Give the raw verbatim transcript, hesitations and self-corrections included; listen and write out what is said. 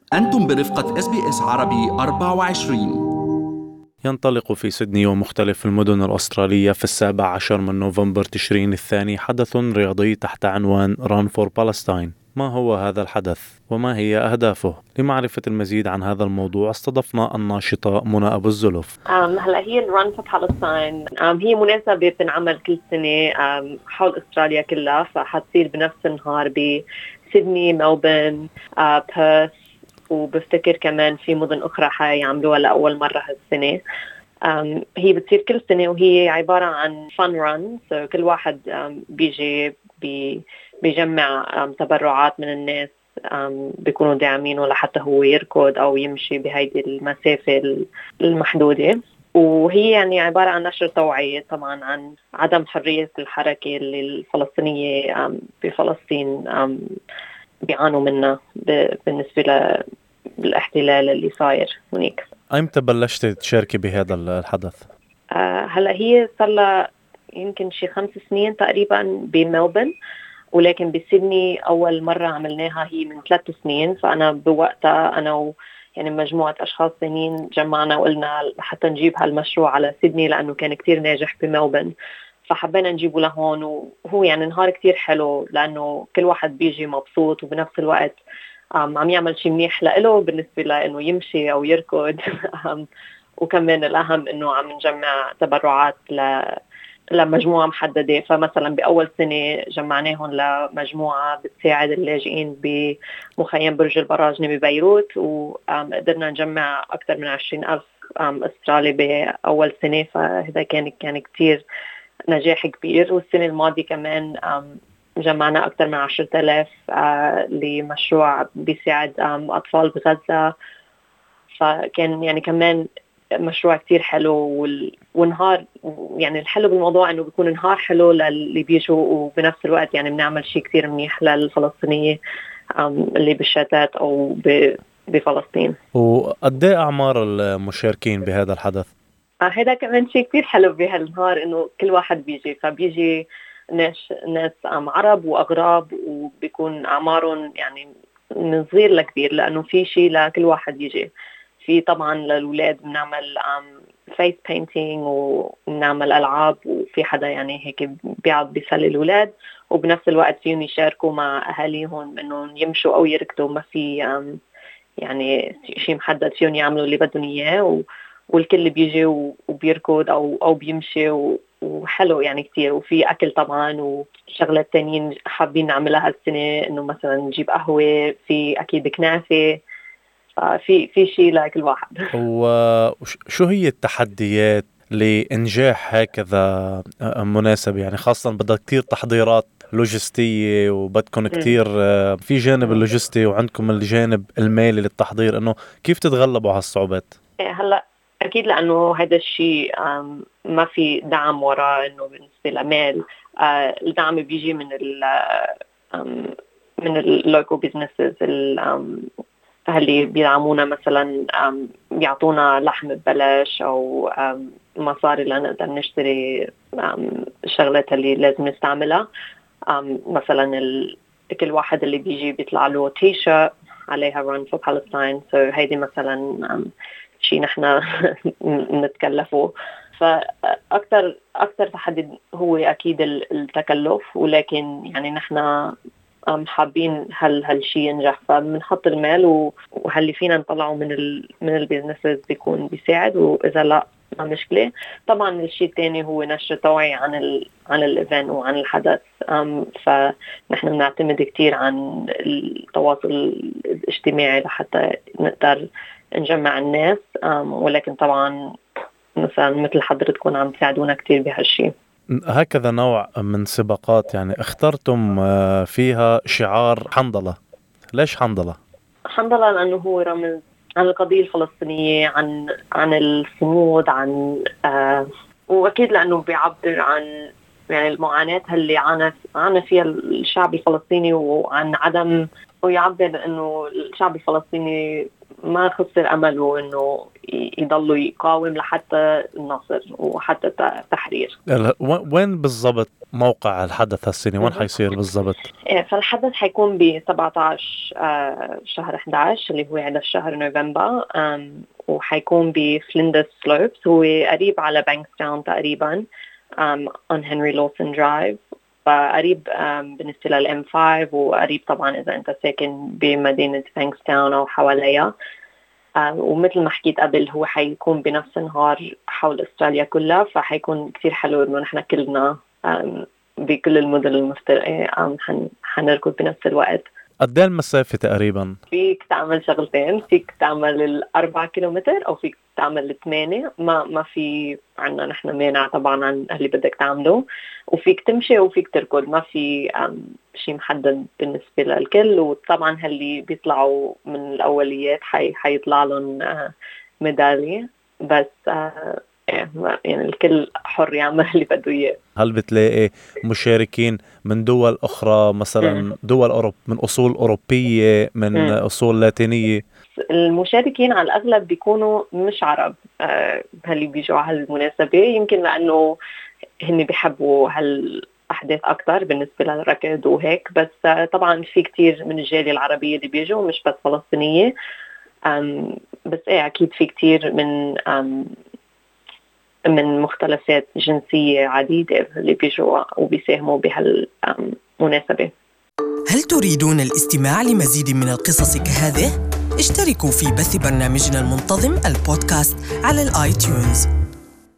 أنتم برفقة إس بي إس عربي أربعة وعشرين. ينطلق في سيدني ومختلف المدن الأسترالية في السابع عشر من نوفمبر تشرين الثاني حدث رياضي تحت عنوان Run for Palestine. ما هو هذا الحدث وما هي أهدافه؟ لمعرفة المزيد عن هذا الموضوع استضفنا الناشطة منى أبو الزلف. um, هلا هي Run for Palestine um, هي مناسبة بتنعمل كل سنة um, حول أستراليا كلها، فحتصير بنفس النهار بسيدني، ملبورن، uh, بيرث، وبفتكر كمان في مدن أخرى حيعملوها لأول مرة هالسنة. um, هي بتصير كل سنة وهي عبارة عن fun run. so كل واحد um, بيجي بي بيجمع um, تبرعات من الناس um, بيكونوا داعمينه لحتى هو يركض أو يمشي بهيدي المسافة المحدودة. وهي يعني عبارة عن نشر توعية طبعا عن عدم حرية الحركة اللي الفلسطينية um, بفلسطين um, بيعانوا منها بالنسبة للاحتلال اللي صاير هناك. أيمتى بلشت تشاركي بهذا الحدث؟ آه هلا هي صار لها يمكن شي خمس سنين تقريبا بملبورن، ولكن بسيدني أول مرة عملناها هي من ثلاث سنين. فأنا بوقتها أنا و يعني مجموعة أشخاص ثانيين جمعنا وقلنا حتى نجيب هالمشروع على سيدني لأنه كان كتير ناجح بملبورن، فحبينا نجيبه لهون. وهو يعني نهار كتير حلو لأنه كل واحد بيجي مبسوط وبنفس الوقت عم يعمل شيء منيح لإله بالنسبة لإنه يمشي أو يركض. وكمان الأهم إنه عم نجمع تبرعات ل لمجموعة محددة. فمثلا بأول سنة جمعناهم لمجموعة بتساعد اللاجئين بمخيم برج البراجنة ببيروت، وقدرنا نجمع أكثر من عشرين ألف أسترالي بأول سنة. فهذا كان كان كتير نجاح كبير. والسنة الماضية كمان جمعنا أكثر من عشرة آلاف لمشروع بيساعد أطفال بغزة. فكان يعني كمان مشروع كتير حلو. والنهار يعني الحلو بالموضوع انه بيكون نهار حلو للي بيجوا، وبنفس الوقت يعني بنعمل شيء كتير منيح للفلسطينية اللي بالشتات او بفلسطين. وقد ايه اعمار المشاركين بهذا الحدث؟ هذا كمان شيء كتير حلو بهالنهار انه كل واحد بيجي، فبيجي ناس ناس عرب واغراب، وبيكون اعمارهم يعني من صغير لكبير لانه في شيء لكل واحد يجي. في طبعا للأولاد بنعمل فيس بينتينج وبنعمل ألعاب، وفي حدا يعني هيك بيقعد بيسلي الأولاد، وبنفس الوقت فيهم يشاركوا مع أهاليهم إنهم يمشوا أو يركضوا. ما في يعني شيء محدد فيهم يعملوا اللي بدهم إياه، والكل بيجي وبيركض أو أو بيمشي، وحلو يعني كتير. وفي أكل طبعا وشغلات تانيين حابين نعملها هالسنة، إنه مثلا نجيب قهوة، في أكيد كنافة، في في شيء لكل واحد. وشو هي التحديات لإنجاح هكذا مناسبة؟ يعني خاصة بدها كتير تحضيرات لوجستية، وبدكم كتير في جانب اللوجستي وعندكم الجانب المالي للتحضير، إنه كيف تتغلبوا على الصعوبات؟ هلا أكيد لأنه هذا الشيء ما في دعم وراه، إنه بالنسبة لمال الدعم بيجي من ال من اللوكال بيزنسز اللي بيدعمونا. مثلا بيعطونا لحم ببلاش أو مصاري لنقدر نشتري الشغلات اللي لازم نستعملها. مثلا كل واحد اللي بيجي بيطلع له تي شيرت عليها Run for Palestine. so هيدي مثلا شيء نحن نتكلفه. فأكثر أكثر تحدي هو أكيد التكلف، ولكن يعني نحن حابين هل هالشيء ينجح، فبنحط المال وهاللي فينا نطلعه من ال من البيزنسز بيكون بيساعد، وإذا لا ما مشكلة. طبعا الشيء الثاني هو نشر توعية عن ال عن الإيفنت وعن الحدث. فنحن بنعتمد كتير عن التواصل الاجتماعي لحتى نقدر نجمع الناس. ولكن طبعا مثلا مثل حضرتكم عم تساعدونا كتير بهالشيء. هكذا نوع من سباقات يعني اخترتم فيها شعار حنظلة. ليش حنظلة؟ حنظلة لأنه هو رمز عن القضية الفلسطينية، عن عن الصمود، عن آه وأكيد لأنه بيعبر عن يعني المعاناة اللي عانى عانى فيها الشعب الفلسطيني، وعن عدم، ويعبر إنه الشعب الفلسطيني ما خسر أمله إنه يضلوا يقاوم لحتى النصر وحتى التحرير. وين بالضبط موقع الحدث هالسنة وين حيصير بالضبط؟ فالحدث حيكون ب سبعة عشر شهر أحد عشر اللي هو على شهر نوفمبر، وحيكون بفليندرز سلوبس، هو قريب على بانكستاون تقريبا on هنري لوسن درايف، فقريب بالنسبة للإم خمسة، وقريب طبعا إذا أنت ساكن بمدينة بانكستاون أو حواليها. ومثل ما حكيت قبل هو حيكون بنفس النهار حول أستراليا كلها، فحيكون كتير حلو إنه نحن كلنا بكل المدن المفترقة حنركض بنفس الوقت. قد ايه المسافة تقريبا؟ فيك تعمل شغلتين، فيك تعمل الأربعة كيلومتر أو فيك تعمل الثمانية، ما ما في عنا نحن مانع طبعا عن اللي بدك تعمله، وفيك تمشي وفيك تركض، ما في شيء محدد بالنسبة للكل. وطبعا هاللي بيطلعوا من الأوليات حي حيطلع لهم ميدالية، بس يعني الكل حر يعمل اللي بده إياه. هل بتلاقي مشاركين من دول أخرى مثلا دول أوروب من أصول أوروبية من م. أصول لاتينية؟ المشاركين على الأغلب بيكونوا مش عرب آه هاللي بيجوا على هالمناسبة، يمكن لأنه هن بيحبوا هالأحداث أكتر بالنسبة للركض وهيك، بس آه طبعا في كتير من الجالية العربية اللي بيجوا مش بس فلسطينية، بس إيه أكيد في كتير من من مختلفات جنسية عديدة اللي بيجوا وبيساهموا بهالمناسبة. هل تريدون الاستماع لمزيد من القصص كهذه؟ اشتركوا في بث برنامجنا المنتظم البودكاست على الآيتيونز.